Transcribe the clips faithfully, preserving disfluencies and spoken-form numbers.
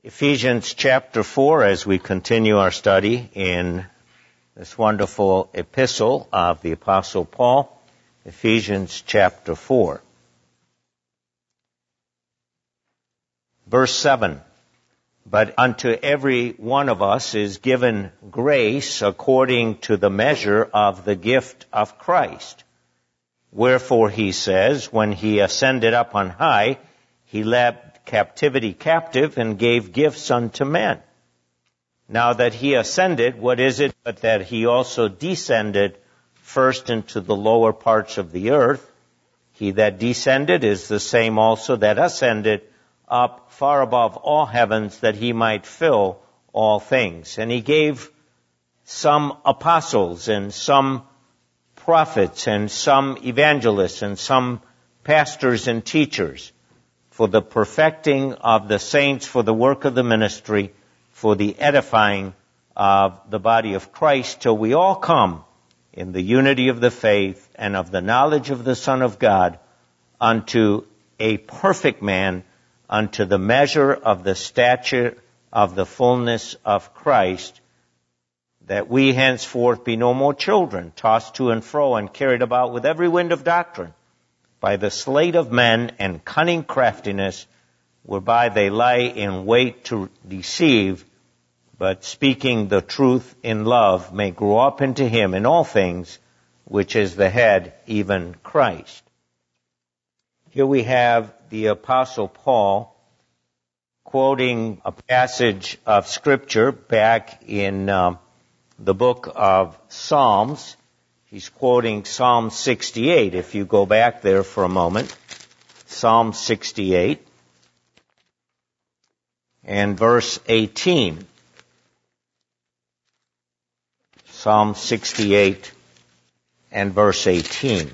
Ephesians chapter four, as we continue our study in this wonderful epistle of the Apostle Paul, Ephesians chapter four. Verse seven, but unto every one of us is given grace according to the measure of the gift of Christ. Wherefore he says, when he ascended up on high, he led captivity captive and gave gifts unto men. Now that he ascended, what is it but that he also descended first into the lower parts of the earth? He that descended is the same also that ascended up far above all heavens, that he might fill all things. And he gave some apostles and some prophets and some evangelists and some pastors and teachers, for the perfecting of the saints, for the work of the ministry, for the edifying of the body of Christ, till we all come in the unity of the faith and of the knowledge of the Son of God, unto a perfect man, unto the measure of the stature of the fullness of Christ, that we henceforth be no more children, tossed to and fro and carried about with every wind of doctrine, by the sleight of men and cunning craftiness, whereby they lie in wait to deceive, but speaking the truth in love may grow up into him in all things, which is the head, even Christ. Here we have the Apostle Paul quoting a passage of Scripture back in um, the book of Psalms. He's quoting Psalm sixty-eight. If you go back there for a moment, Psalm sixty-eight and verse eighteen. Psalm sixty-eight and verse eighteen,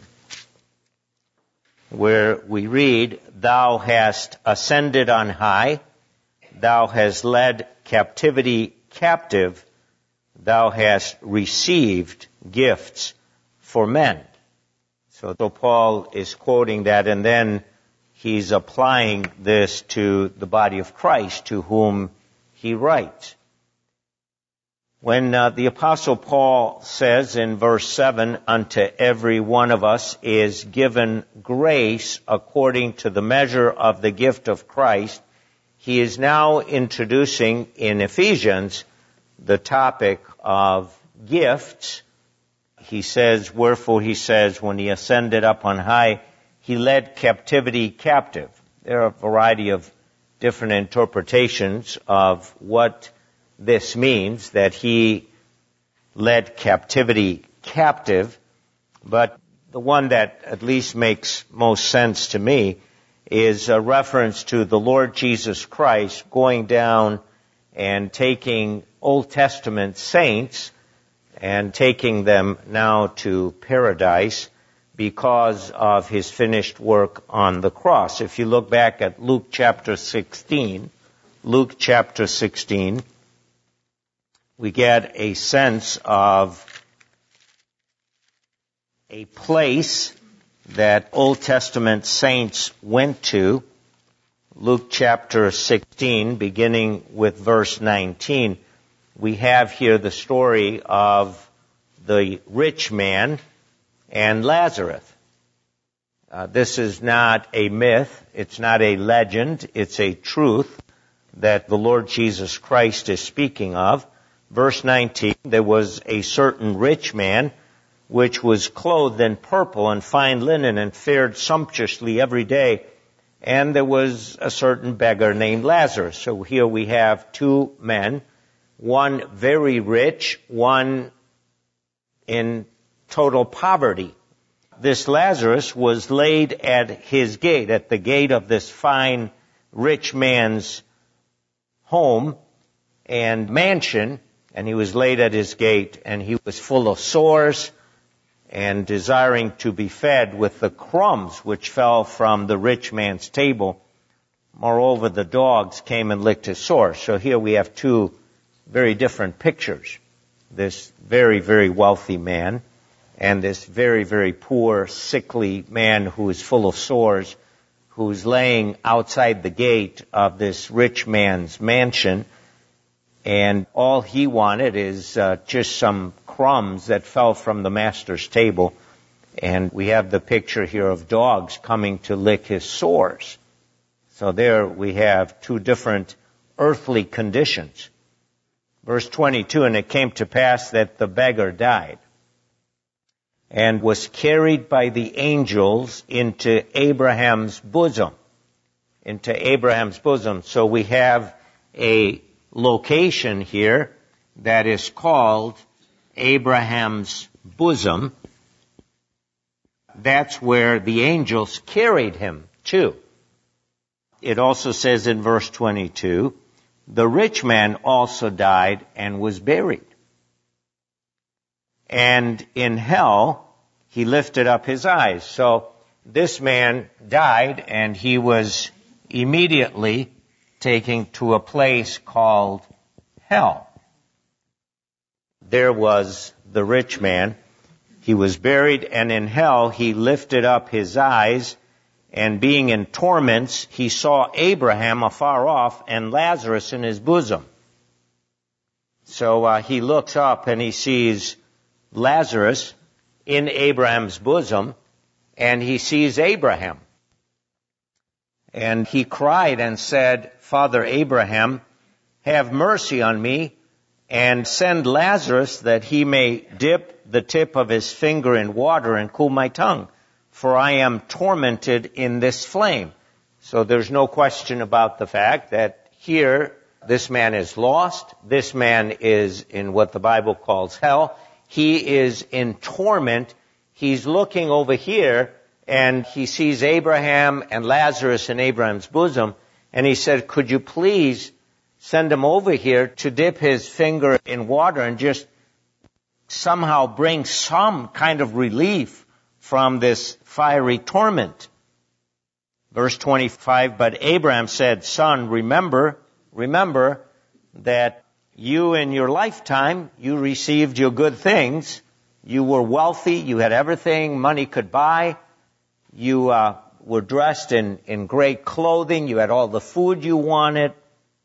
where we read, Thou hast ascended on high, Thou hast led captivity captive, Thou hast received gifts for men. So, so Paul is quoting that, and then he's applying this to the body of Christ, to whom he writes. When uh, the Apostle Paul says in verse seven, unto every one of us is given grace according to the measure of the gift of Christ, he is now introducing in Ephesians the topic of gifts. He says, wherefore he says, when he ascended up on high, he led captivity captive. There are a variety of different interpretations of what this means, that he led captivity captive, but the one that at least makes most sense to me is a reference to the Lord Jesus Christ going down and taking Old Testament saints and taking them now to paradise because of his finished work on the cross. If you look back at Luke chapter sixteen, Luke chapter sixteen, we get a sense of a place that Old Testament saints went to. Luke chapter sixteen, beginning with verse nineteen, we have here the story of the rich man and Lazarus. Uh, this is not a myth, it's not a legend, it's a truth that the Lord Jesus Christ is speaking of. Verse nineteen, there was a certain rich man which was clothed in purple and fine linen and fared sumptuously every day. And there was a certain beggar named Lazarus. So here we have two men, one very rich, one in total poverty. This Lazarus was laid at his gate, at the gate of this fine rich man's home and mansion, and he was laid at his gate, and he was full of sores and desiring to be fed with the crumbs which fell from the rich man's table. Moreover, the dogs came and licked his sores. So here we have two very different pictures. This very, very wealthy man and this very, very poor, sickly man who is full of sores, who's laying outside the gate of this rich man's mansion, and all he wanted is uh, just some crumbs that fell from the master's table. And we have the picture here of dogs coming to lick his sores. So there we have two different earthly conditions. Verse twenty-two, and it came to pass that the beggar died and was carried by the angels into Abraham's bosom. Into Abraham's bosom. So we have a location here that is called Abraham's bosom. That's where the angels carried him to. It also says in verse twenty-two, the rich man also died and was buried. And in hell, he lifted up his eyes. So this man died, and he was immediately taken to a place called hell. There was the rich man. He was buried, and in hell he lifted up his eyes, and being in torments, he saw Abraham afar off and Lazarus in his bosom. So uh, he looks up and he sees Lazarus in Abraham's bosom, and he sees Abraham. And he cried and said, Father Abraham, have mercy on me, and send Lazarus that he may dip the tip of his finger in water and cool my tongue, for I am tormented in this flame. So there's no question about the fact that here this man is lost. This man is in what the Bible calls hell. He is in torment. He's looking over here, and he sees Abraham and Lazarus in Abraham's bosom, and he said, could you please send him over here to dip his finger in water and just somehow bring some kind of relief from this fiery torment. Verse twenty-five, but Abraham said, Son, remember, remember that you in your lifetime, you received your good things. You were wealthy, you had everything money could buy. You uh, were dressed in, in great clothing, you had all the food you wanted.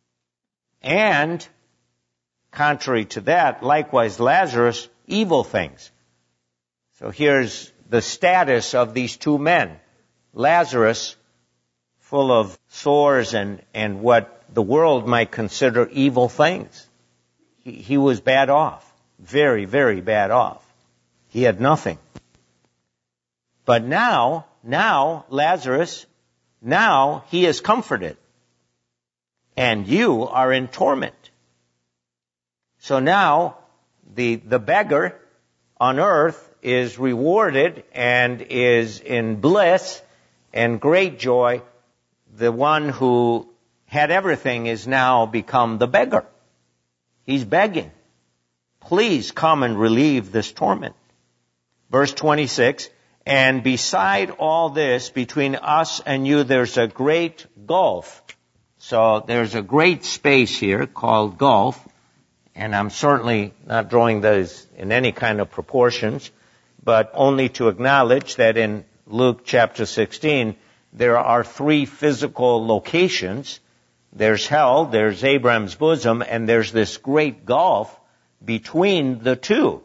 And, contrary to that, likewise Lazarus, evil things. So here's the status of these two men. Lazarus, full of sores and, and what the world might consider evil things. He, he was bad off. Very, very bad off. He had nothing. But now, now, Lazarus, now he is comforted. And you are in torment. So now, the, the beggar on earth is rewarded and is in bliss and great joy. The one who had everything is now become the beggar. He's begging. Please come and relieve this torment. Verse twenty-six, and beside all this, between us and you, there's a great gulf. So there's a great space here called gulf, and I'm certainly not drawing those in any kind of proportions, but only to acknowledge that in Luke chapter sixteen, there are three physical locations. There's hell, there's Abraham's bosom, and there's this great gulf between the two.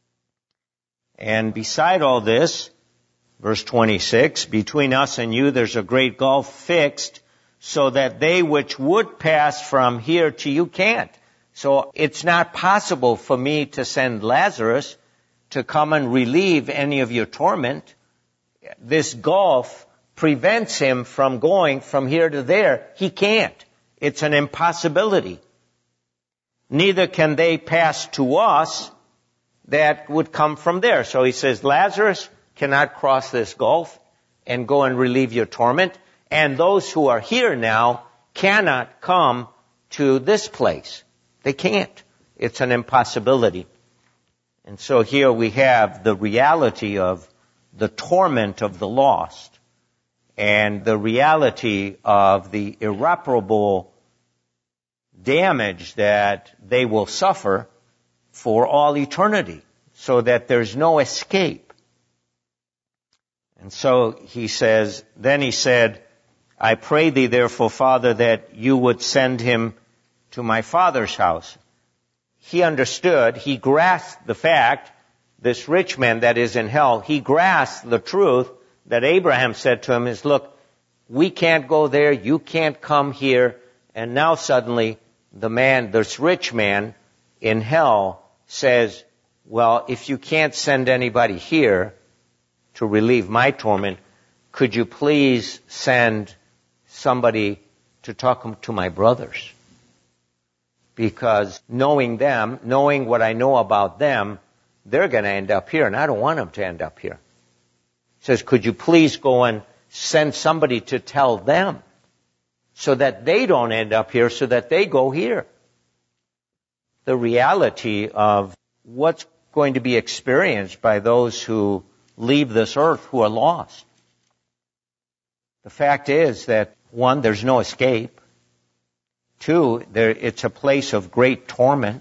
And beside all this, verse twenty-six, between us and you there's a great gulf fixed, so that they which would pass from here to you can't. So it's not possible for me to send Lazarus to come and relieve any of your torment. This gulf prevents him from going from here to there. He can't. It's an impossibility. Neither can they pass to us that would come from there. So he says, Lazarus cannot cross this gulf and go and relieve your torment. And those who are here now cannot come to this place. They can't. It's an impossibility. And so here we have the reality of the torment of the lost and the reality of the irreparable damage that they will suffer for all eternity, so that there's no escape. And so he says, then he said, I pray thee therefore, Father, that you would send him to my father's house. He understood, he grasped the fact, this rich man that is in hell, he grasped the truth that Abraham said to him is, look, we can't go there, you can't come here. And now suddenly the man, this rich man in hell says, well, if you can't send anybody here to relieve my torment, could you please send somebody to talk to my brothers? Because knowing them, knowing what I know about them, they're going to end up here, and I don't want them to end up here. He says, could you please go and send somebody to tell them so that they don't end up here, so that they go here? The reality of what's going to be experienced by those who leave this earth who are lost. The fact is that, one, there's no escape. Two, there, it's a place of great torment.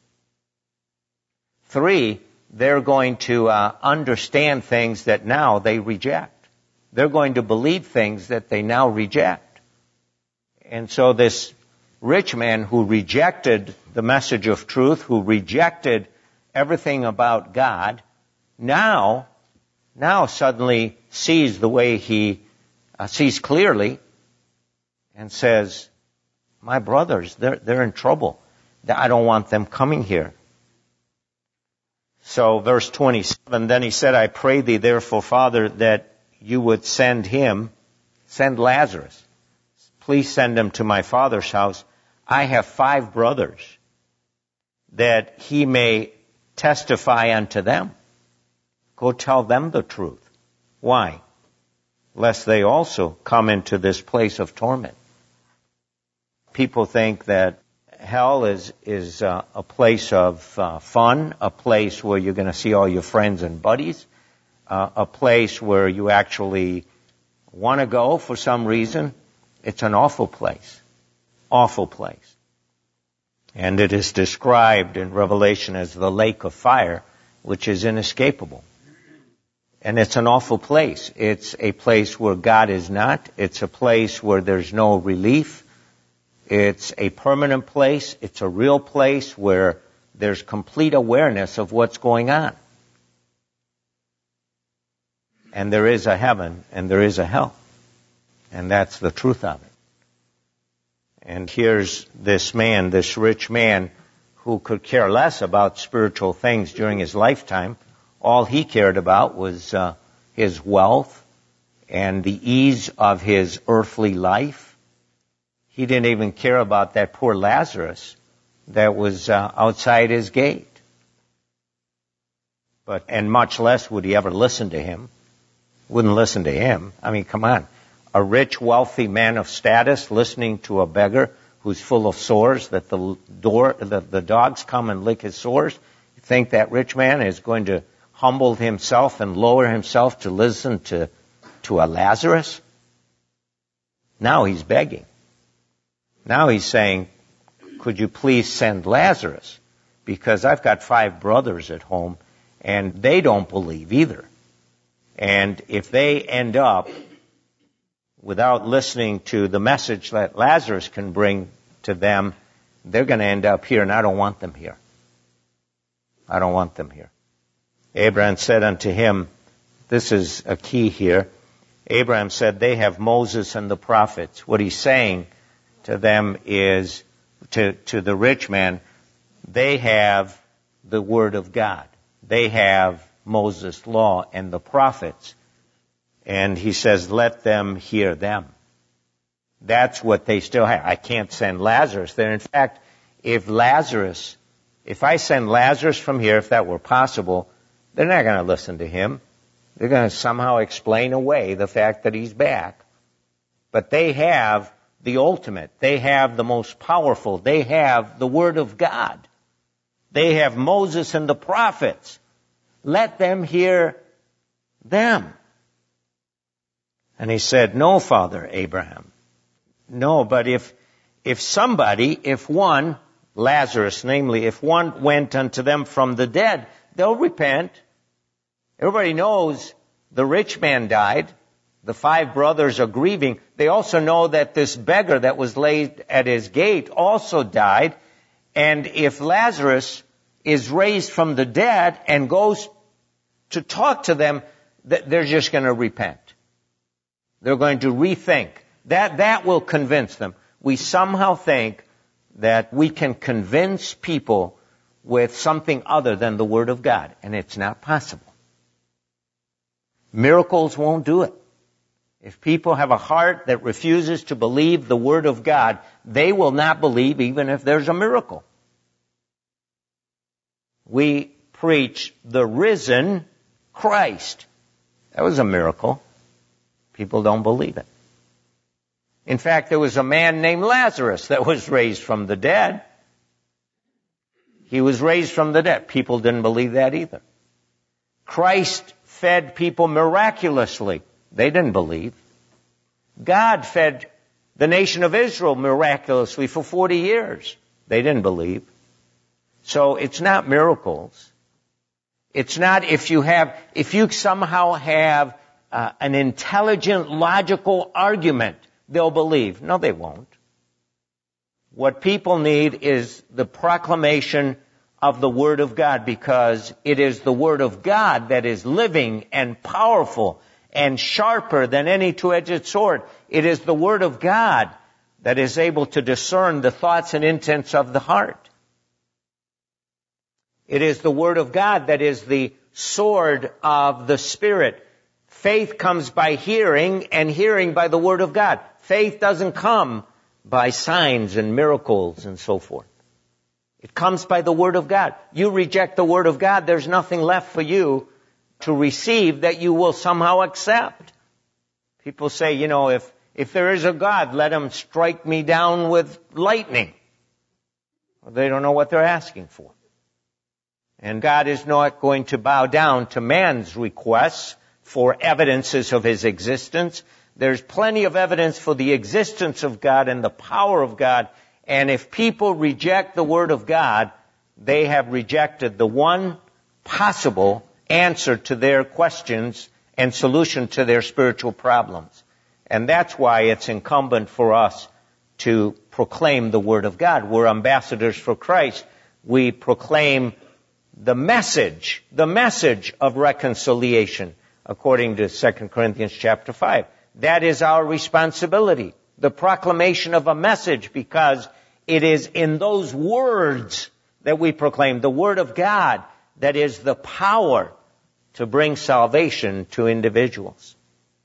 Three, they're going to uh, understand things that now they reject. They're going to believe things that they now reject. And so this rich man who rejected the message of truth, who rejected everything about God, now, now suddenly sees the way he uh, sees clearly and says, my brothers, they're, they're in trouble. I don't want them coming here. So verse twenty-seven, then he said, I pray thee therefore, Father, that you would send him, send Lazarus. Please send him to my father's house. I have five brothers, that he may testify unto them. Go tell them the truth. Why? Lest they also come into this place of torment. People think that hell is is uh, a place of uh, fun, a place where you're going to see all your friends and buddies, uh, a place where you actually want to go for some reason. It's an awful place, awful place. And it is described in Revelation as the lake of fire, which is inescapable. And it's an awful place. It's a place where God is not. It's a place where there's no relief. It's a permanent place. It's a real place where there's complete awareness of what's going on. And there is a heaven and there is a hell. And that's the truth of it. And here's this man, this rich man, who could care less about spiritual things during his lifetime. All he cared about was uh, his wealth and the ease of his earthly life. He didn't even care about that poor Lazarus that was uh, outside his gate. But, and much less would he ever listen to him. Wouldn't listen to him. I mean, come on. A rich, wealthy man of status listening to a beggar who's full of sores, that the door, the, the dogs come and lick his sores. You think that rich man is going to humble himself and lower himself to listen to, to a Lazarus? Now he's begging. Now he's saying, could you please send Lazarus? Because I've got five brothers at home, and they don't believe either. And if they end up without listening to the message that Lazarus can bring to them, they're going to end up here, and I don't want them here. I don't want them here. Abraham said unto him, this is a key here. Abraham said, they have Moses and the prophets. What he's saying to them is, to, to the rich man, they have the Word of God. They have Moses' law and the prophets. And he says, let them hear them. That's what they still have. I can't send Lazarus there. In fact, if Lazarus, if I send Lazarus from here, if that were possible, they're not going to listen to him. They're going to somehow explain away the fact that he's back. But they have the ultimate. They have the most powerful. They have the Word of God. They have Moses and the prophets. Let them hear them. And he said, no, Father Abraham. No, but if, if somebody, if one, Lazarus namely, if one went unto them from the dead, they'll repent. Everybody knows the rich man died. The five brothers are grieving. They also know that this beggar that was laid at his gate also died. And if Lazarus is raised from the dead and goes to talk to them, they're just going to repent. They're going to rethink. That, that will convince them. We somehow think that we can convince people with something other than the Word of God, and it's not possible. Miracles won't do it. If people have a heart that refuses to believe the Word of God, they will not believe even if there's a miracle. We preach the risen Christ. That was a miracle. People don't believe it. In fact, there was a man named Lazarus that was raised from the dead. He was raised from the dead. People didn't believe that either. Christ fed people miraculously. They didn't believe. God fed the nation of Israel miraculously for forty years. They didn't believe. So it's not miracles. It's not if you have, if you somehow have uh, an intelligent, logical argument, they'll believe. No, they won't. What people need is the proclamation of the Word of God, because it is the Word of God that is living and powerful and sharper than any two-edged sword. It is the Word of God that is able to discern the thoughts and intents of the heart. It is the Word of God that is the sword of the Spirit. Faith comes by hearing, and hearing by the Word of God. Faith doesn't come by signs and miracles and so forth. It comes by the Word of God. You reject the Word of God, there's nothing left for you to receive that you will somehow accept. People say, you know, if, if there is a God, let him strike me down with lightning. Well, they don't know what they're asking for. And God is not going to bow down to man's requests for evidences of his existence. There's plenty of evidence for the existence of God and the power of God. And if people reject the Word of God, they have rejected the one possible answer to their questions and solution to their spiritual problems. And that's why it's incumbent for us to proclaim the Word of God. We're ambassadors for Christ. We proclaim the message, the message of reconciliation, according to Second Corinthians chapter five. That is our responsibility, the proclamation of a message, because it is in those words that we proclaim, the Word of God, that is the power to bring salvation to individuals.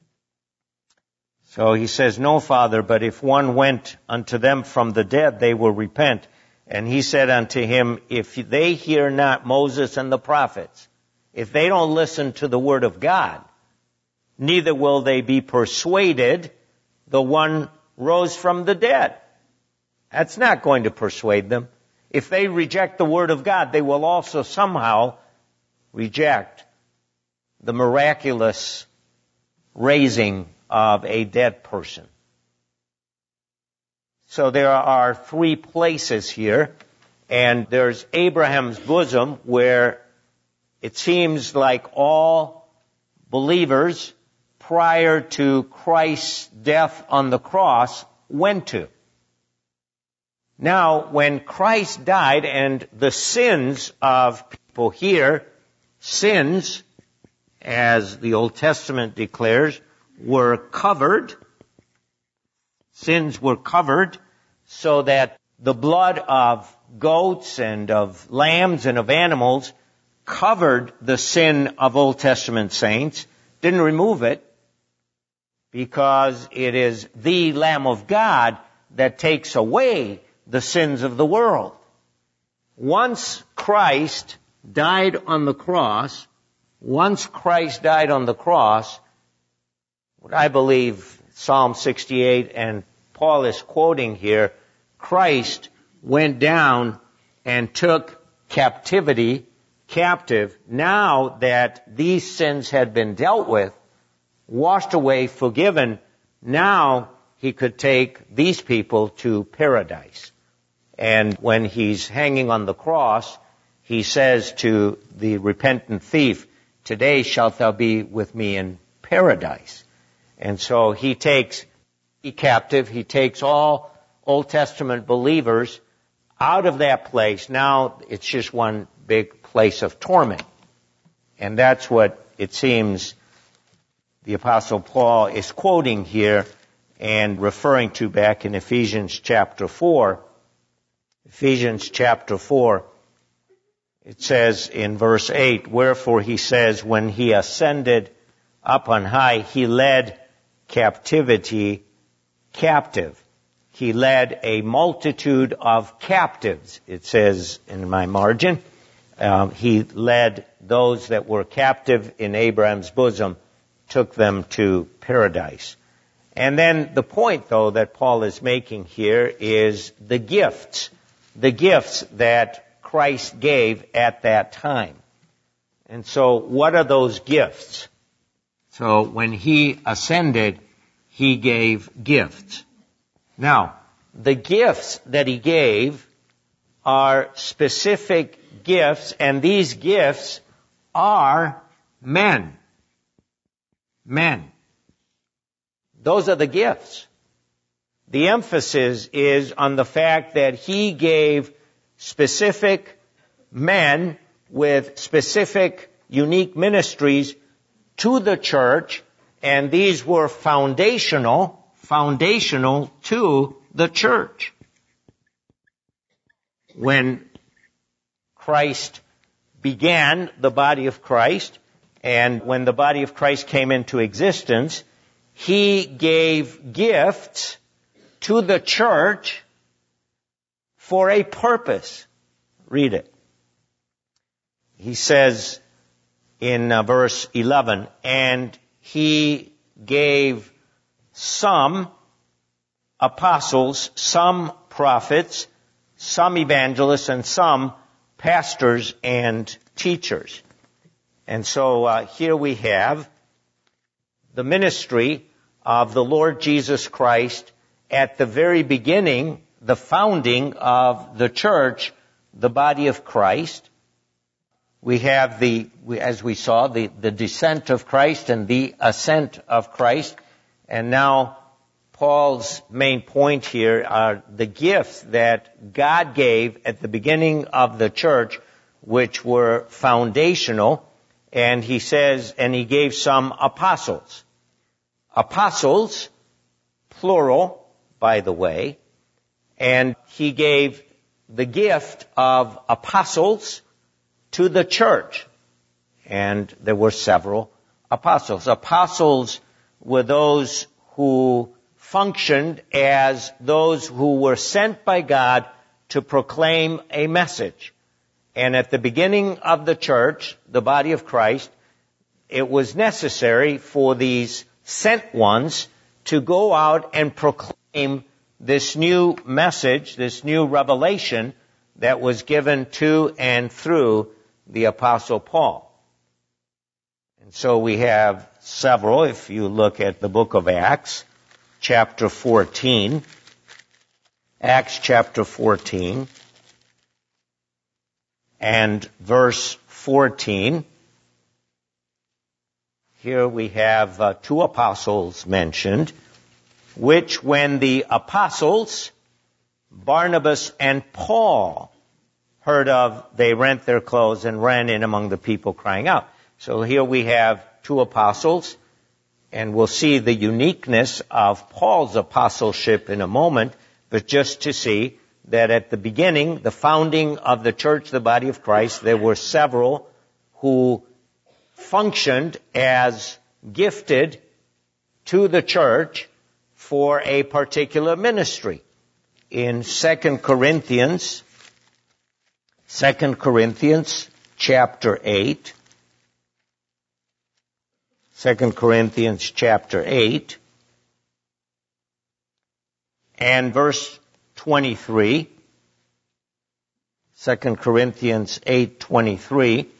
So he says, no, Father, but if one went unto them from the dead, they will repent. And he said unto him, if they hear not Moses and the prophets, if they don't listen to the Word of God, neither will they be persuaded the one rose from the dead. That's not going to persuade them. If they reject the Word of God, they will also somehow reject the miraculous raising of a dead person. So there are three places here, and there's Abraham's bosom, where it seems like all believers prior to Christ's death on the cross went to. Now, when Christ died and the sins of people here, sins, as the Old Testament declares, were covered, sins were covered so that the blood of goats and of lambs and of animals covered the sin of Old Testament saints, didn't remove it, because it is the Lamb of God that takes away the sins of the world. Once Christ died on the cross, once Christ died on the cross, what I believe Psalm sixty-eight and Paul is quoting here, Christ went down and took captivity captive. Now that these sins had been dealt with, washed away, forgiven, now he could take these people to paradise. And when he's hanging on the cross, he says to the repentant thief, today shalt thou be with me in paradise. And so he takes he captive, he takes all Old Testament believers out of that place. Now it's just one big place of torment. And that's what it seems the Apostle Paul is quoting here and referring to back in Ephesians chapter four. Ephesians chapter four, it says in verse eight, wherefore he says, when he ascended up on high, he led captivity captive. He led a multitude of captives, it says in my margin. Um, he led those that were captive in Abraham's bosom, took them to paradise. And then the point, though, that Paul is making here is the gifts, the gifts that Christ gave at that time. And so what are those gifts? So when he ascended, he gave gifts. Now, the gifts that he gave are specific gifts, and these gifts are men. Men. Those are the gifts. The emphasis is on the fact that he gave specific men with specific, unique ministries to the church, and these were foundational, foundational to the church. When Christ began the body of Christ, and when the body of Christ came into existence, he gave gifts to the church for a purpose. Read it. He says in uh, verse eleven, and he gave some apostles, some prophets, some evangelists, and some pastors and teachers. And so uh, here we have the ministry of the Lord Jesus Christ at the very beginning, the founding of the church, the body of Christ. We have the, as we saw, the, the descent of Christ and the ascent of Christ. And now Paul's main point here are the gifts that God gave at the beginning of the church, which were foundational. And he says, and he gave some apostles. Apostles, plural, by the way. And he gave the gift of apostles to the church. And there were several apostles. Apostles were those who functioned as those who were sent by God to proclaim a message. And at the beginning of the church, the body of Christ, it was necessary for these sent ones to go out and proclaim this new message, this new revelation that was given to and through the Apostle Paul. And so we have several. If you look at the book of Acts, chapter fourteen, Acts chapter fourteen, and verse fourteen, here we have uh, two apostles mentioned, which when the apostles, Barnabas and Paul, heard of, they rent their clothes and ran in among the people crying out. So here we have two apostles, and we'll see the uniqueness of Paul's apostleship in a moment, but just to see that at the beginning, the founding of the church, the body of Christ, there were several who functioned as gifted to the church for a particular ministry. In Second Corinthians, Second Corinthians chapter eight, Second Corinthians chapter eight, and verse twenty-three, Second Corinthians eight twenty-three,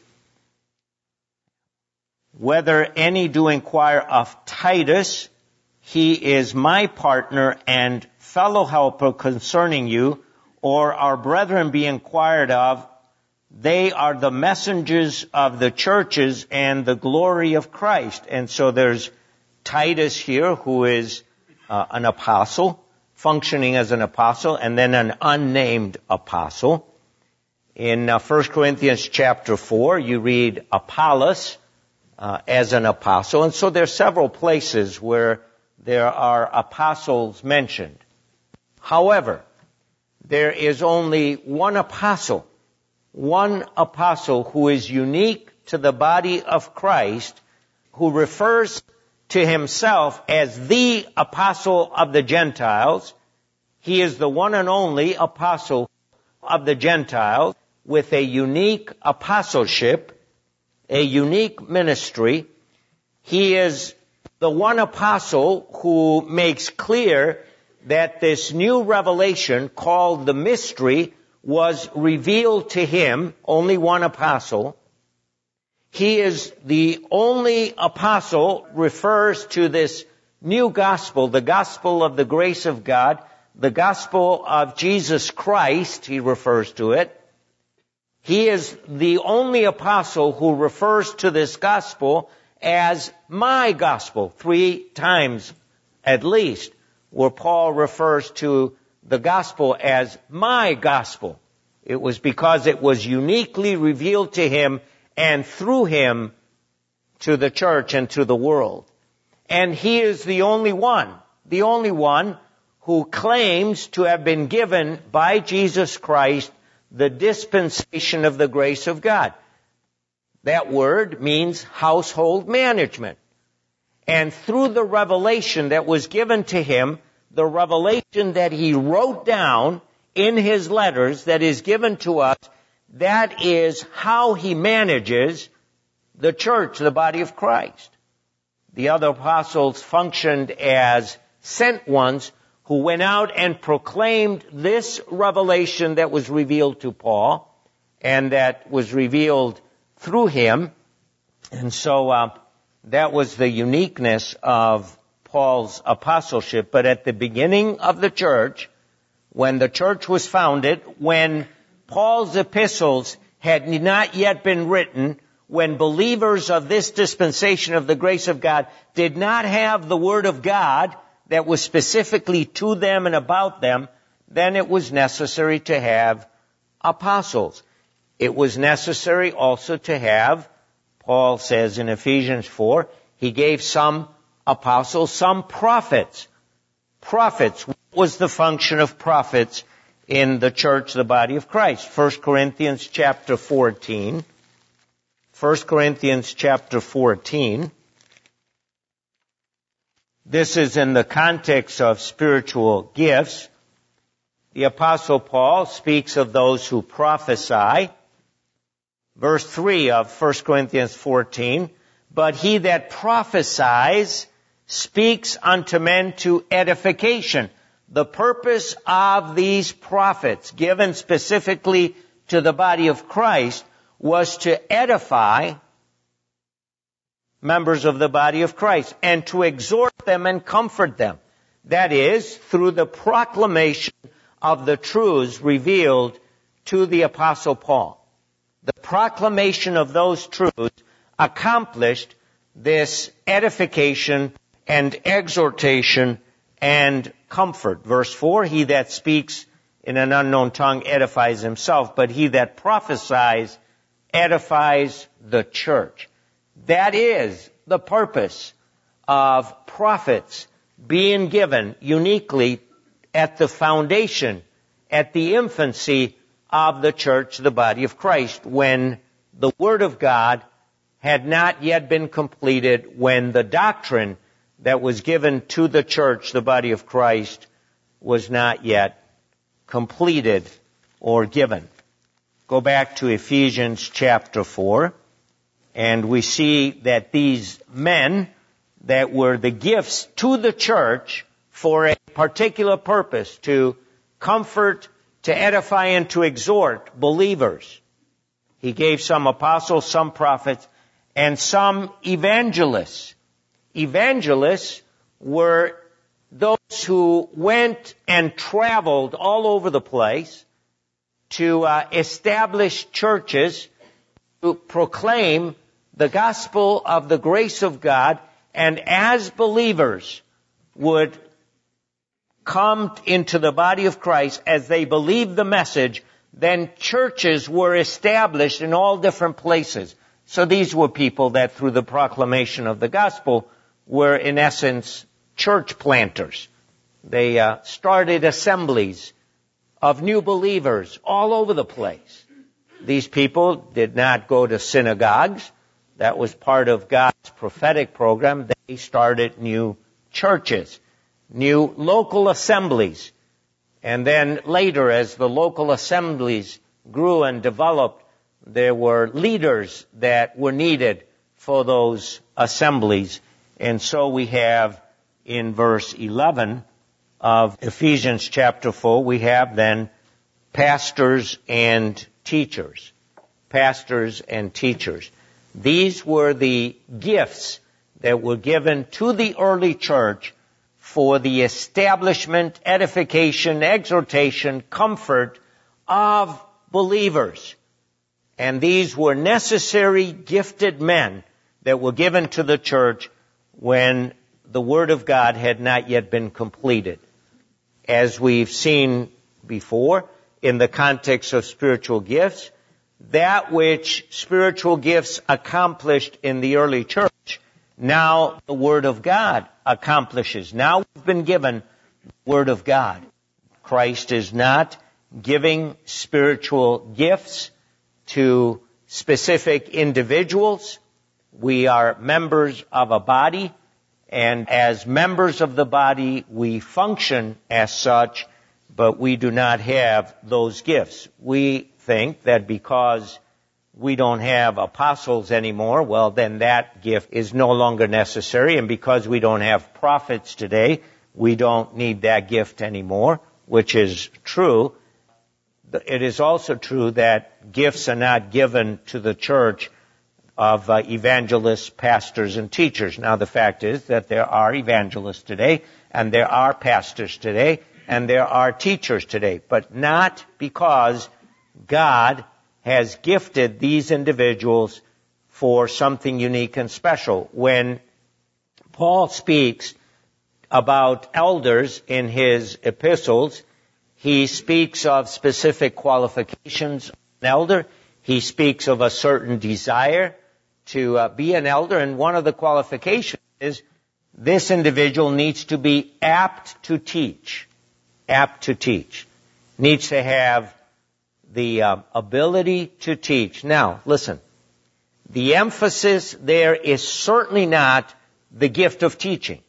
whether any do inquire of Titus, he is my partner and fellow helper concerning you, or our brethren be inquired of, they are the messengers of the churches and the glory of Christ. And so there's Titus here, who is uh, an apostle, functioning as an apostle, and then an unnamed apostle. In uh, First Corinthians chapter four, you read Apollos uh, as an apostle. And so there are several places where there are apostles mentioned. However, there is only one apostle, one apostle who is unique to the body of Christ, who refers to himself as the apostle of the Gentiles. He is the one and only apostle of the Gentiles with a unique apostleship, a unique ministry. He is the one apostle who makes clear that this new revelation called the mystery was revealed to him, only one apostle. He is the only apostle refers to this new gospel, the gospel of the grace of God, the gospel of Jesus Christ, he refers to it. He is the only apostle who refers to this gospel as my gospel, three times at least, where Paul refers to the gospel as my gospel. It was because it was uniquely revealed to him and through him to the church and to the world. And he is the only one, the only one who claims to have been given by Jesus Christ the dispensation of the grace of God. That word means household management. And through the revelation that was given to him, the revelation that he wrote down in his letters that is given to us, that is how he manages the church, the body of Christ. The other apostles functioned as sent ones who went out and proclaimed this revelation that was revealed to Paul and that was revealed through him. And so uh, that was the uniqueness of Paul's apostleship. But at the beginning of the church, when the church was founded, when Paul's epistles had not yet been written, when believers of this dispensation of the grace of God did not have the Word of God that was specifically to them and about them, then it was necessary to have apostles. It was necessary also to have, Paul says in Ephesians four, he gave some apostles, some prophets. Prophets. What was the function of prophets in the church, the body of Christ? First Corinthians chapter fourteen. First Corinthians chapter fourteen. This is in the context of spiritual gifts. The Apostle Paul speaks of those who prophesy. Verse three of First Corinthians fourteen, but he that prophesies speaks unto men to edification. The purpose of these prophets, given specifically to the body of Christ, was to edify members of the body of Christ and to exhort them and comfort them. That is, through the proclamation of the truths revealed to the Apostle Paul. The proclamation of those truths accomplished this edification and exhortation and comfort. Verse four, he that speaks in an unknown tongue edifies himself, but he that prophesies edifies the church. That is the purpose of prophets being given uniquely at the foundation, at the infancy of the church, the body of Christ, when the Word of God had not yet been completed, when the doctrine that was given to the church, the body of Christ, was not yet completed or given. Go back to Ephesians chapter four, and we see that these men that were the gifts to the church for a particular purpose, to comfort, to edify, and to exhort believers. He gave some apostles, some prophets, and some evangelists. Evangelists were those who went and traveled all over the place to uh, establish churches, to proclaim the gospel of the grace of God And as believers would come into the body of Christ, as they believed the message, then churches were established in all different places. So these were people that through the proclamation of the gospel were in essence church planters. They uh, started assemblies of new believers all over the place. These people did not go to synagogues. That was part of God's prophetic program. They started new churches, new local assemblies. And then later, as the local assemblies grew and developed, there were leaders that were needed for those assemblies. And so we have in verse eleven of Ephesians chapter four, we have then pastors and teachers. Pastors and teachers. These were the gifts that were given to the early church for the establishment, edification, exhortation, comfort of believers. And these were necessary, gifted men that were given to the church when the Word of God had not yet been completed. As we've seen before, in the context of spiritual gifts, that which spiritual gifts accomplished in the early church, now the Word of God accomplishes. Now we've been given the Word of God. Christ is not giving spiritual gifts to specific individuals. We are members of a body, and as members of the body, we function as such, but we do not have those gifts. We think that because we don't have apostles anymore, well, then that gift is no longer necessary. And because we don't have prophets today, we don't need that gift anymore, which is true. It is also true that gifts are not given to the church of uh, evangelists, pastors, and teachers. Now, the fact is that there are evangelists today, and there are pastors today, and there are teachers today, but not because God has gifted these individuals for something unique and special. When Paul speaks about elders in his epistles, he speaks of specific qualifications of an elder. He speaks of a certain desire to uh, be an elder, and one of the qualifications is this individual needs to be apt to teach. Apt to teach. Needs to have the uh, ability to teach. Now, listen. The emphasis there is certainly not the gift of teaching,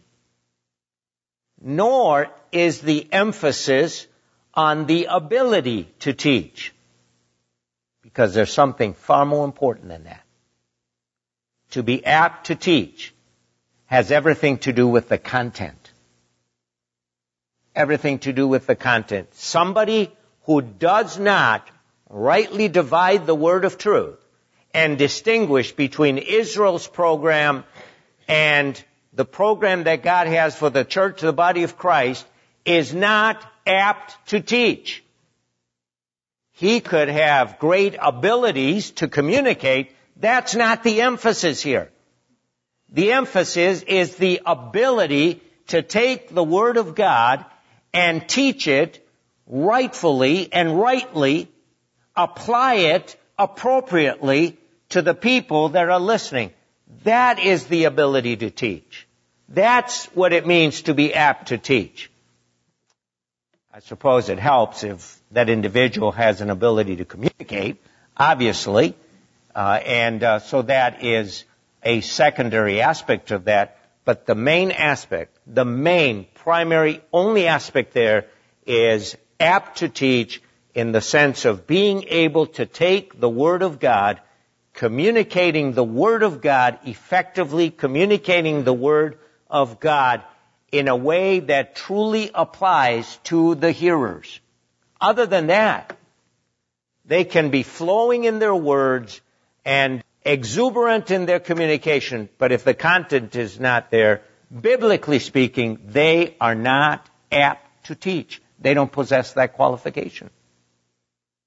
nor is the emphasis on the ability to teach, because there's something far more important than that. To be apt to teach has everything to do with the content. Everything to do with the content. Somebody who does not rightly divide the word of truth and distinguish between Israel's program and the program that God has for the church, the body of Christ, is not apt to teach. He could have great abilities to communicate. That's not the emphasis here. The emphasis is the ability to take the Word of God and teach it rightfully and rightly, apply it appropriately to the people that are listening. That is the ability to teach. That's what it means to be apt to teach. I suppose it helps if that individual has an ability to communicate, obviously, uh, and uh, so that is a secondary aspect of that. But the main aspect, the main, primary, only aspect there is apt to teach in the sense of being able to take the Word of God, communicating the Word of God effectively, communicating the Word of God in a way that truly applies to the hearers. Other than that, they can be flowing in their words and exuberant in their communication, but if the content is not there, biblically speaking, they are not apt to teach. They don't possess that qualification.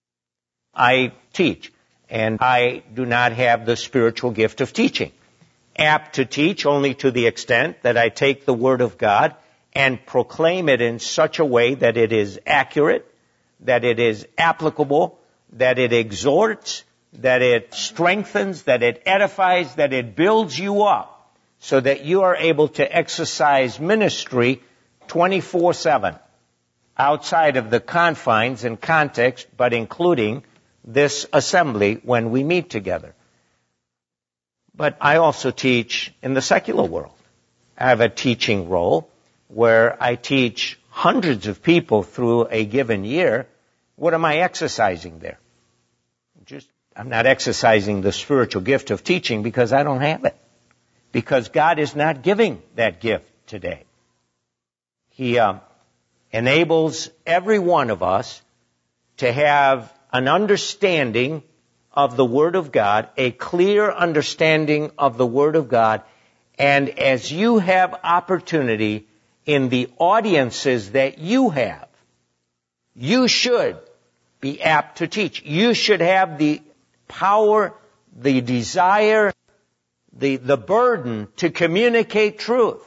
I teach, and I do not have the spiritual gift of teaching. apt to teach only to the extent that I take the Word of God and proclaim it in such a way that it is accurate, that it is applicable, that it exhorts, that it strengthens, that it edifies, that it builds you up so that you are able to exercise ministry twenty-four seven outside of the confines and context, but including this assembly when we meet together. But I also teach in the secular world. I have a teaching role where I teach hundreds of people through a given year. What am I exercising there? Just, I'm not exercising the spiritual gift of teaching because I don't have it. Because God is not giving that gift today. He uh, enables every one of us to have an understanding of the Word of God, a clear understanding of the Word of God, and as you have opportunity in the audiences that you have, you should be apt to teach. You should have the power, the desire, the, the burden to communicate truth.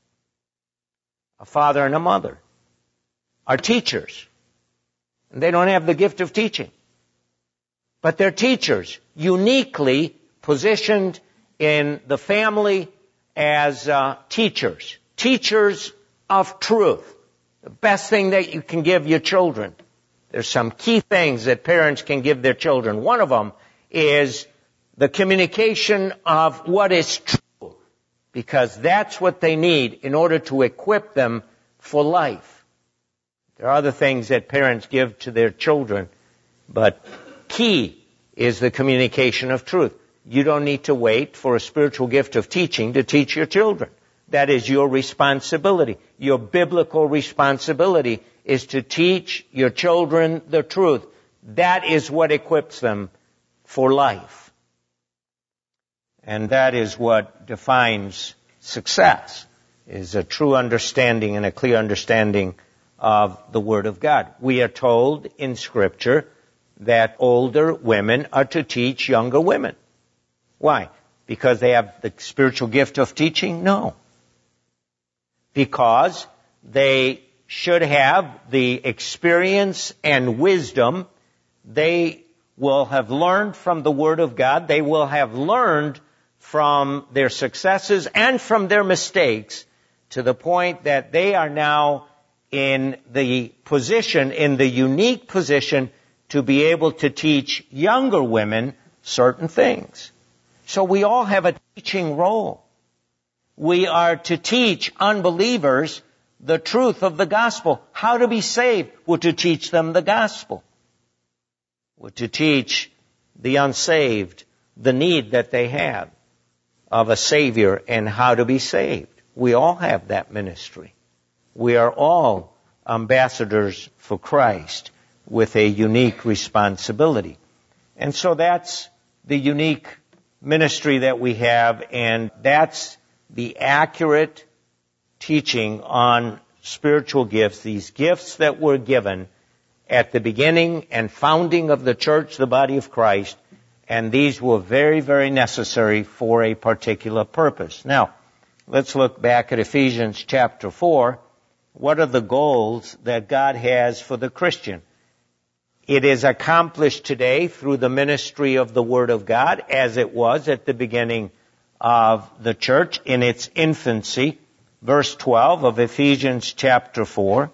A father and a mother are teachers. And they don't have the gift of teaching. But they're teachers, uniquely positioned in the family as uh, teachers. Teachers of truth. The best thing that you can give your children. There's some key things that parents can give their children. One of them is the communication of what is true. Because that's what they need in order to equip them for life. There are other things that parents give to their children, but key is the communication of truth. You don't need to wait for a spiritual gift of teaching to teach your children. That is your responsibility. Your biblical responsibility is to teach your children the truth. That is what equips them for life. And that is what defines success, is a true understanding and a clear understanding of the Word of God. We are told in Scripture that older women are to teach younger women. Why? Because they have the spiritual gift of teaching? No. Because they should have the experience and wisdom. They will have learned from the Word of God. They will have learned from their successes and from their mistakes to the point that they are now in the position, in the unique position to be able to teach younger women certain things. So we all have a teaching role. We are to teach unbelievers the truth of the gospel. How to be saved? We're to teach them the gospel. We're to teach the unsaved the need that they have of a Savior and how to be saved. We all have that ministry. We are all ambassadors for Christ with a unique responsibility. And so that's the unique ministry that we have, and that's the accurate teaching on spiritual gifts, these gifts that were given at the beginning and founding of the church, the body of Christ, and these were very, very necessary for a particular purpose. Now, let's look back at Ephesians chapter four. What are the goals that God has for the Christian? It is accomplished today through the ministry of the Word of God, as it was at the beginning of the church in its infancy. Verse twelve of Ephesians chapter four.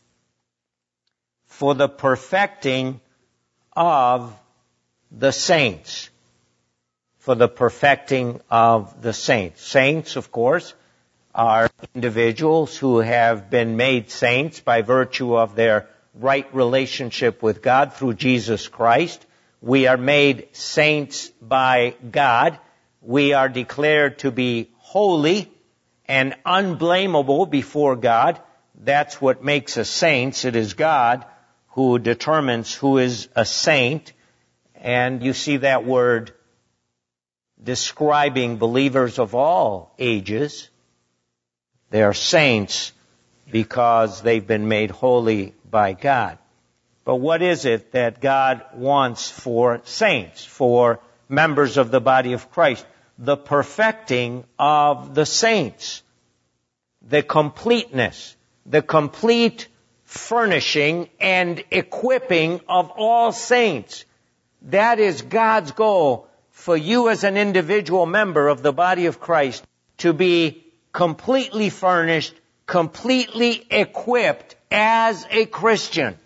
For the perfecting of the saints. For the perfecting of the saints. Saints, of course, are individuals who have been made saints by virtue of their right relationship with God through Jesus Christ. We are made saints by God. We are declared to be holy and unblameable before God. That's what makes us saints. It is God who determines who is a saint. And you see that word describing believers of all ages. They are saints because they've been made holy by God. But what is it that God wants for saints, for members of the body of Christ? the perfecting of the saints, the completeness, the complete furnishing and equipping of all saints. That is God's goal for you as an individual member of the body of Christ, to be completely furnished, completely equipped as a Christian.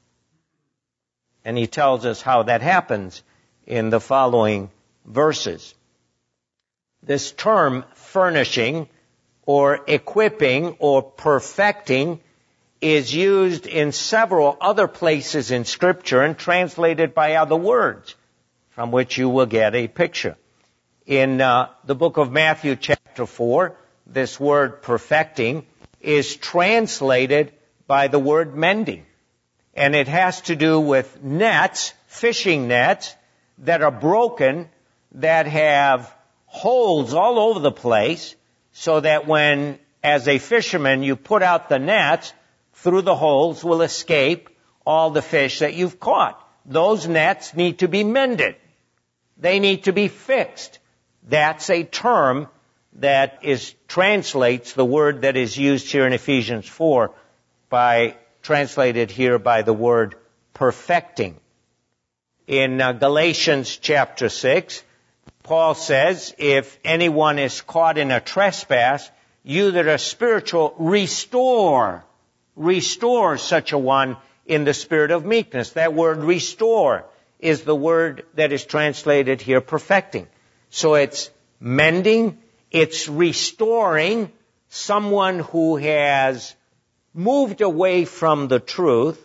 And he tells us how that happens in the following verses. This term furnishing or equipping or perfecting is used in several other places in Scripture and translated by other words, from which you will get a picture. In uh, the book of Matthew chapter four, this word perfecting is translated by the word mending. And it has to do with nets, fishing nets, that are broken, that have holes all over the place, so that when, as a fisherman, you put out the nets, through the holes will escape all the fish that you've caught. Those nets need to be mended. They need to be fixed. That's a term that is translates the word that is used here in Ephesians four, by translated here by the word perfecting. In uh, Galatians chapter six, Paul says, if anyone is caught in a trespass, you that are spiritual, restore, restore such a one in the spirit of meekness. That word restore is the word that is translated here perfecting. So it's mending, it's restoring someone who has moved away from the truth.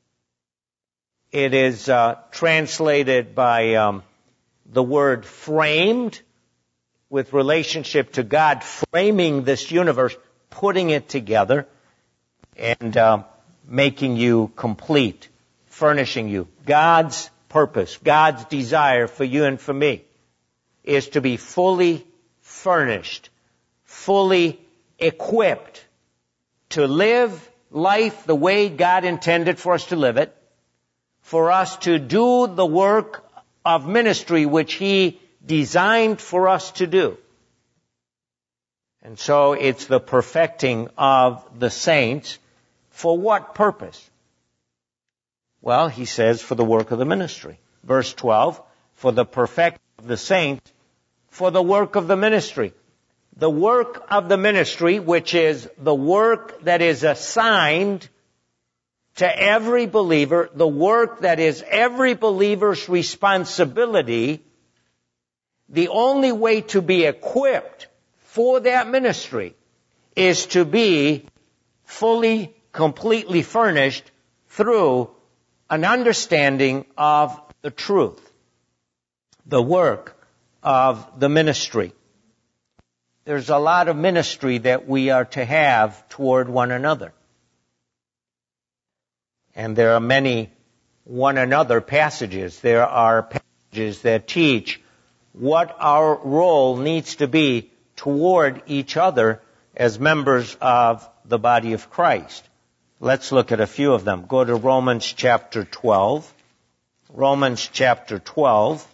It is uh, translated by um, the word framed, with relationship to God framing this universe, putting it together, and uh, making you complete, furnishing you. God's purpose, God's desire for you and for me is to be fully furnished, fully equipped to live life the way God intended for us to live it, for us to do the work of ministry which He designed for us to do. And so it's the perfecting of the saints. For what purpose? Well, he says, for the work of the ministry. Verse twelve, for the perfecting of the saints, for the work of the ministry. The work of the ministry, which is the work that is assigned to every believer, the work that is every believer's responsibility. The only way to be equipped for that ministry is to be fully, completely furnished through an understanding of the truth, the work of the ministry. There's a lot of ministry that we are to have toward one another. And there are many one another passages. There are passages that teach what our role needs to be toward each other as members of the body of Christ. Let's look at a few of them. Go to Romans chapter twelve. Romans chapter twelve.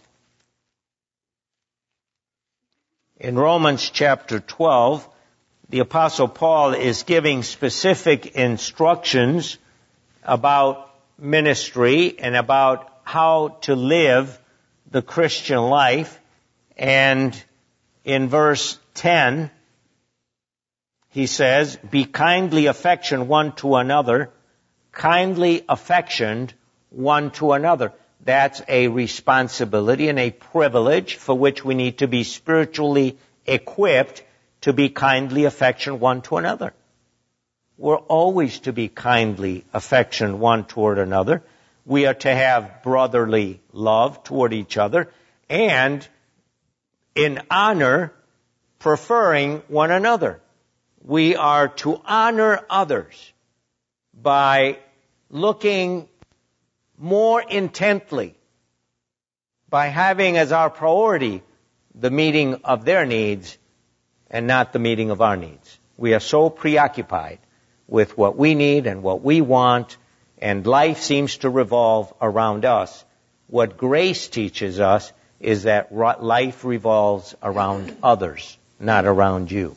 In Romans chapter twelve, the Apostle Paul is giving specific instructions about ministry and about how to live the Christian life. And in verse ten, he says, be kindly affectioned one to another, kindly affectioned one to another. That's a responsibility and a privilege for which we need to be spiritually equipped to be kindly affectioned one to another. We're always to be kindly affectioned one toward another. We are to have brotherly love toward each other, and in honor, preferring one another. We are to honor others by looking more intently, by having as our priority the meeting of their needs and not the meeting of our needs. We are so preoccupied with what we need and what we want, and life seems to revolve around us. What grace teaches us is that life revolves around others, not around you.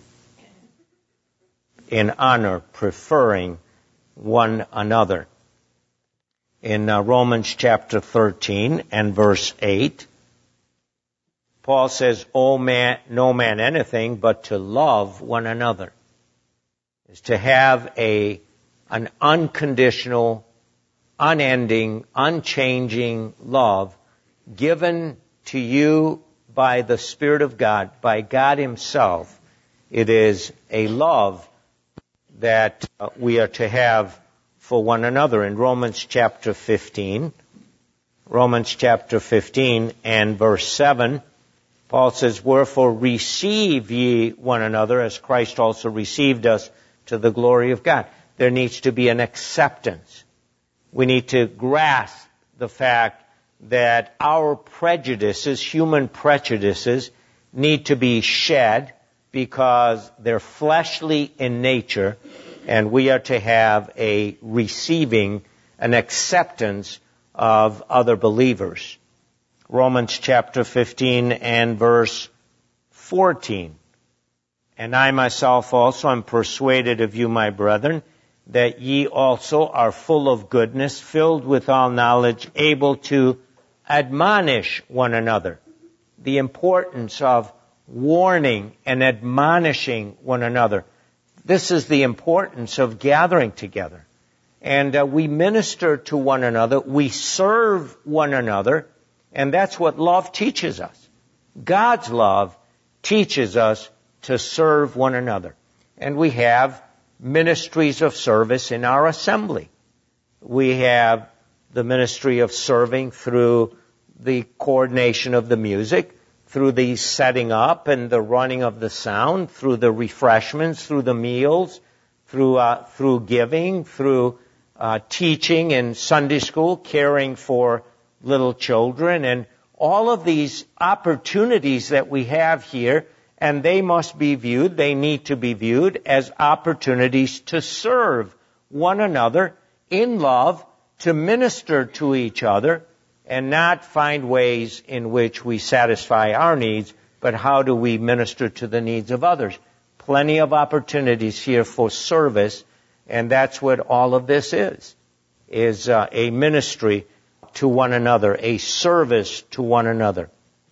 In honor, preferring one another. In uh, Romans chapter thirteen and verse eight, Paul says, "Owe man, no man anything but to love one another." Is to have a an unconditional, unending, unchanging love given to you by the Spirit of God, by God Himself. It is a love that uh, we are to have for one another. In Romans chapter fifteen, Romans chapter fifteen and verse seven, Paul says, "Wherefore receive ye one another as Christ also received us to the glory of God." There needs to be an acceptance. We need to grasp the fact that our prejudices, human prejudices, need to be shed because they're fleshly in nature, and we are to have a receiving, an acceptance of other believers. Romans chapter fifteen and verse fourteen. "And I myself also am persuaded of you, my brethren, that ye also are full of goodness, filled with all knowledge, able to admonish one another." The importance of warning and admonishing one another. This is the importance of gathering together. And uh, we minister to one another, we serve one another, and that's what love teaches us. God's love teaches us to serve one another. And we have ministries of service in our assembly. We have the ministry of serving through the coordination of the music, through the setting up and the running of the sound, through the refreshments, through the meals, through uh, through giving, through uh, teaching in Sunday school, caring for little children, and all of these opportunities that we have here, and they must be viewed, they need to be viewed as opportunities to serve one another in love, to minister to each other, and not find ways in which we satisfy our needs, but how do we minister to the needs of others. Plenty of opportunities here for service, and that's what all of this is, is uh, a ministry to one another, a service to one another.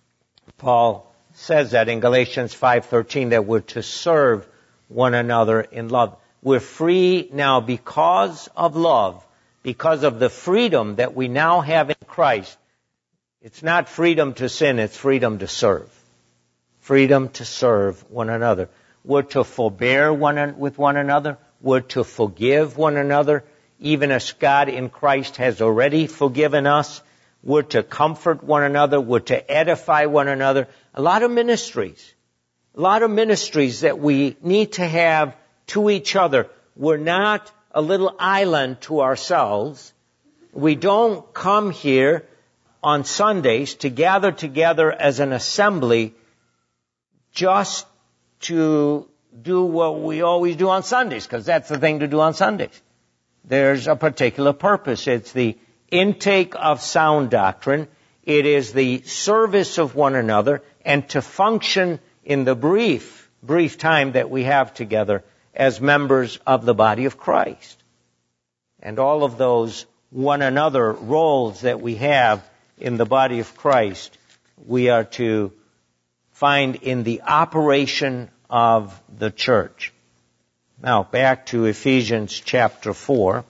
Paul says that in Galatians five thirteen, that we're to serve one another in love. We're free now because of love, because of the freedom that we now have in Christ. It's not freedom to sin, it's freedom to serve. Freedom to serve one another. We're to forbear one with one another. We're to forgive one another, even as God in Christ has already forgiven us. We're to comfort one another. We're to edify one another. A lot of ministries, a lot of ministries that we need to have to each other. We're not a little island to ourselves. We don't come here on Sundays to gather together as an assembly just to do what we always do on Sundays, because that's the thing to do on Sundays. There's a particular purpose. It's the intake of sound doctrine. It is the service of one another, and to function in the brief, brief time that we have together as members of the body of Christ. And all of those one another roles that we have in the body of Christ, we are to find in the operation of the church. Now, back to Ephesians chapter four,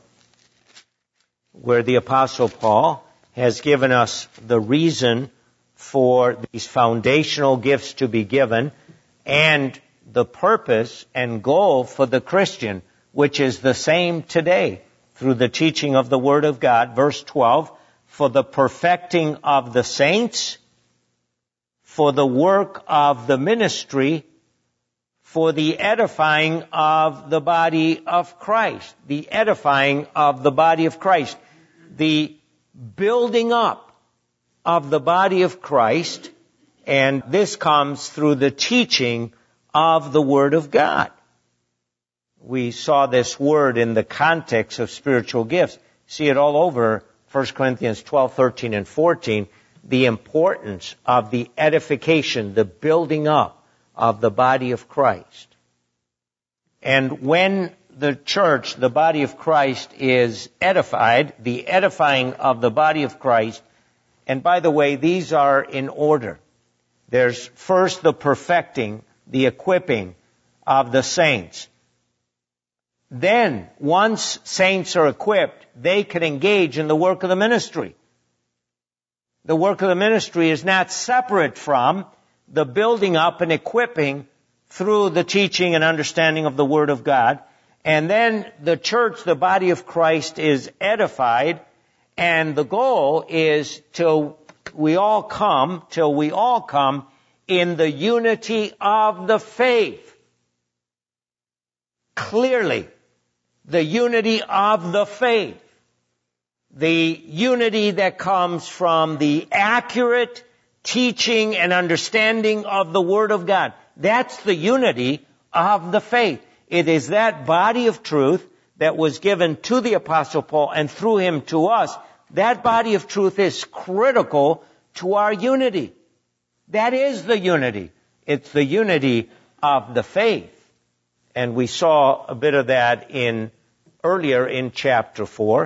where the Apostle Paul has given us the reason for these foundational gifts to be given and the purpose and goal for the Christian, which is the same today through the teaching of the Word of God. Verse twelve, for the perfecting of the saints, for the work of the ministry, for the edifying of the body of Christ. The edifying of the body of Christ. The building up of the body of Christ, and this comes through the teaching of the Word of God. We saw this word in the context of spiritual gifts. See it all over First Corinthians twelve, thirteen, and fourteen, the importance of the edification, the building up of the body of Christ. And when the church, the body of Christ, is edified, the edifying of the body of Christ, and by the way, these are in order. There's first the perfecting, the equipping of the saints. Then, once saints are equipped, they can engage in the work of the ministry. The work of the ministry is not separate from the building up and equipping through the teaching and understanding of the Word of God. And then the church, the body of Christ, is edified, and the goal is till we all come, till we all come in the unity of the faith. Clearly, the unity of the faith. The unity that comes from the accurate teaching and understanding of the Word of God. That's the unity of the faith. It is that body of truth that was given to the Apostle Paul and through him to us. That body of truth is critical to our unity. That is the unity. It's the unity of the faith. And we saw a bit of that in earlier in chapter four,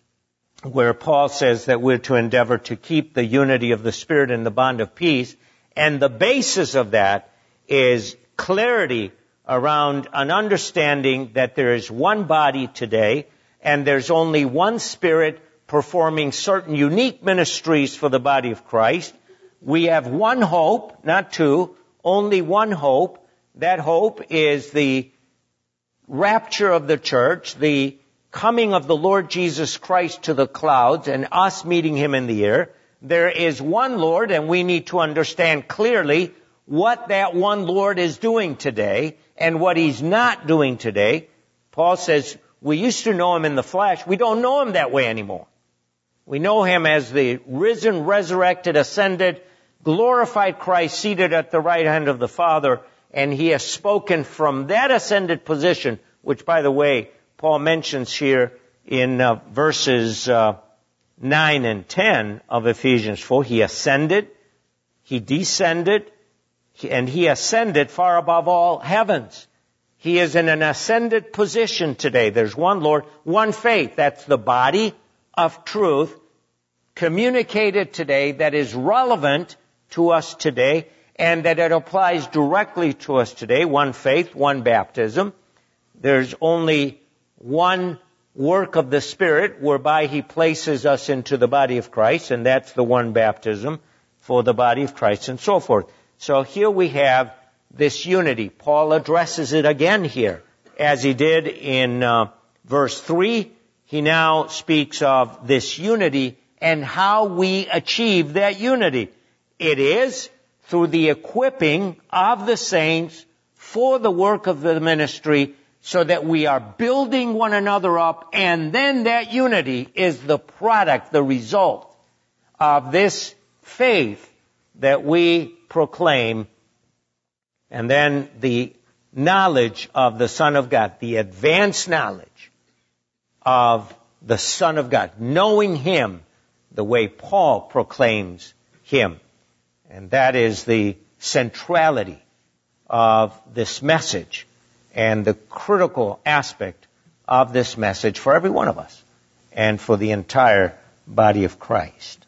where Paul says that we're to endeavor to keep the unity of the Spirit in the bond of peace. And the basis of that is clarity around an understanding that there is one body today, and there's only one Spirit performing certain unique ministries for the body of Christ. We have one hope, not two, only one hope. That hope is the rapture of the church, the coming of the Lord Jesus Christ to the clouds, and us meeting Him in the air. There is one Lord, and we need to understand clearly what that one Lord is doing today and what He's not doing today. Paul says, we used to know Him in the flesh. We don't know Him that way anymore. We know Him as the risen, resurrected, ascended, glorified Christ seated at the right hand of the Father, and He has spoken from that ascended position, which, by the way, Paul mentions here in uh, verses uh, nine and ten of Ephesians four. He ascended, He descended, and He ascended far above all heavens. He is in an ascended position today. There's one Lord, one faith. That's the body of truth communicated today that is relevant to us today and that it applies directly to us today. One faith, one baptism. There's only one work of the Spirit whereby He places us into the body of Christ, and that's the one baptism for the body of Christ and so forth. So here we have this unity. Paul addresses it again here. As he did in uh, verse three, he now speaks of this unity and how we achieve that unity. It is through the equipping of the saints for the work of the ministry so that we are building one another up, and then that unity is the product, the result of this faith that we proclaim, and then the knowledge of the Son of God, the advanced knowledge of the Son of God, knowing Him the way Paul proclaims Him. And that is the centrality of this message and the critical aspect of this message for every one of us and for the entire body of Christ.